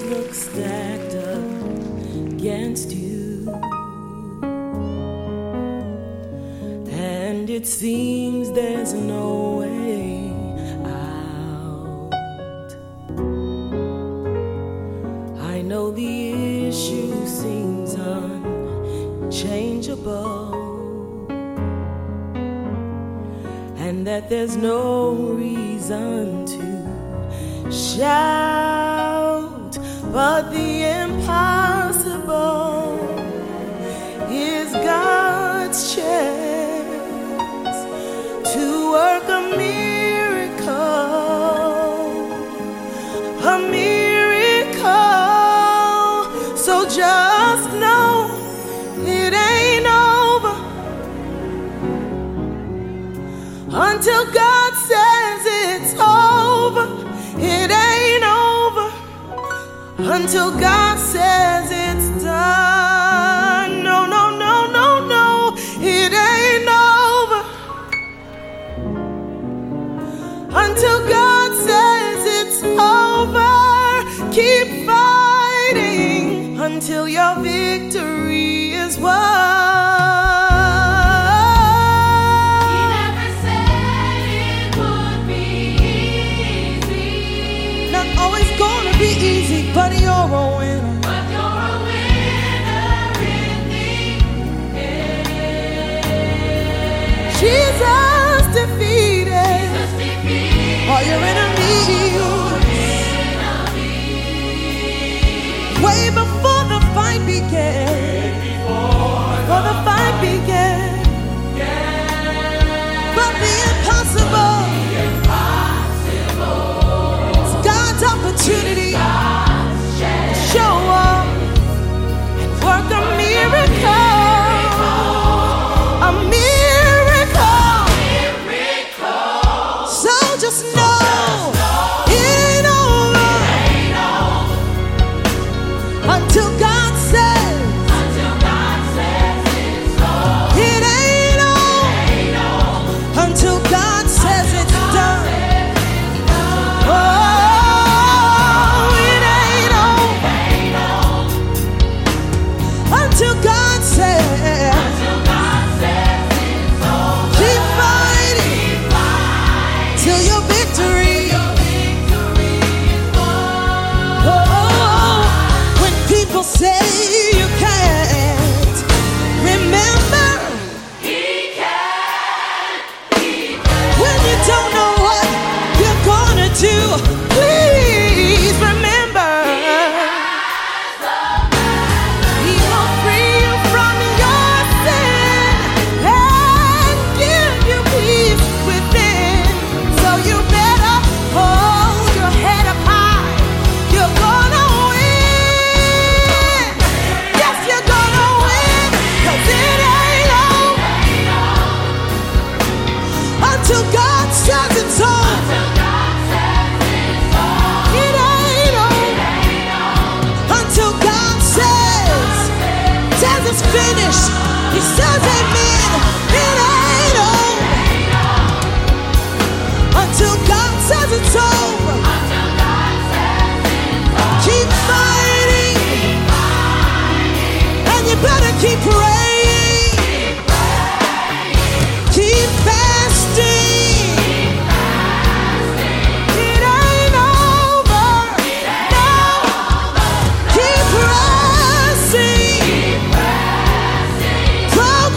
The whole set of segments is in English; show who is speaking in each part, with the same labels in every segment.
Speaker 1: look stacked up against you, and it seems there's no way out. I know the issue seems unchangeable, and that there's no reason to shout, but the impossible is God's chance to work a miracle, a miracle. So just know it ain't over until God says it's over. It ain't over until God says it's done. No, no, no, no, no. It ain't over until God says it's over. Keep fighting until your victory is won. Be easy, but you're a winner. But you're a winner in the end. Jesus defeated all your enemies. Way before the fight began. Before the fight began. But the impossible. Opportunity to show up and work a miracle, a miracle. So just know it ain't over until God says it ain't over until God says it's done. Until God says it's over. Keep fighting till your victory is won. Oh, when people say you can't, remember He can. When you don't know what you're gonna do, please remember until God says it's over. It ain't over until God says it's finished. He says amen. It ain't over until God says it's over. Keep fighting, and you better keep praying. Keep fasting. It ain't over. No. Keep pressing.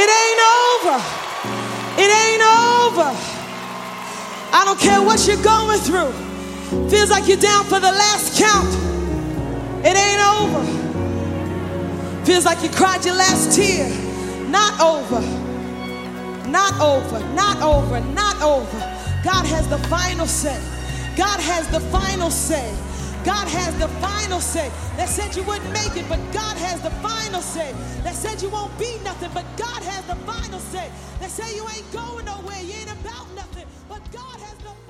Speaker 1: It ain't over. It ain't over. I don't care what you're going through. Feels like you're down for the last count. It ain't over. Feels like you cried your last tear. Not over. Not over. Not over. Not over. God has the final say. God has the final say. God has the final say. That said you wouldn't make it, but God has the final say. That said you won't be nothing, but God has the final say. That say you ain't going nowhere, you ain't about nothing, but God has the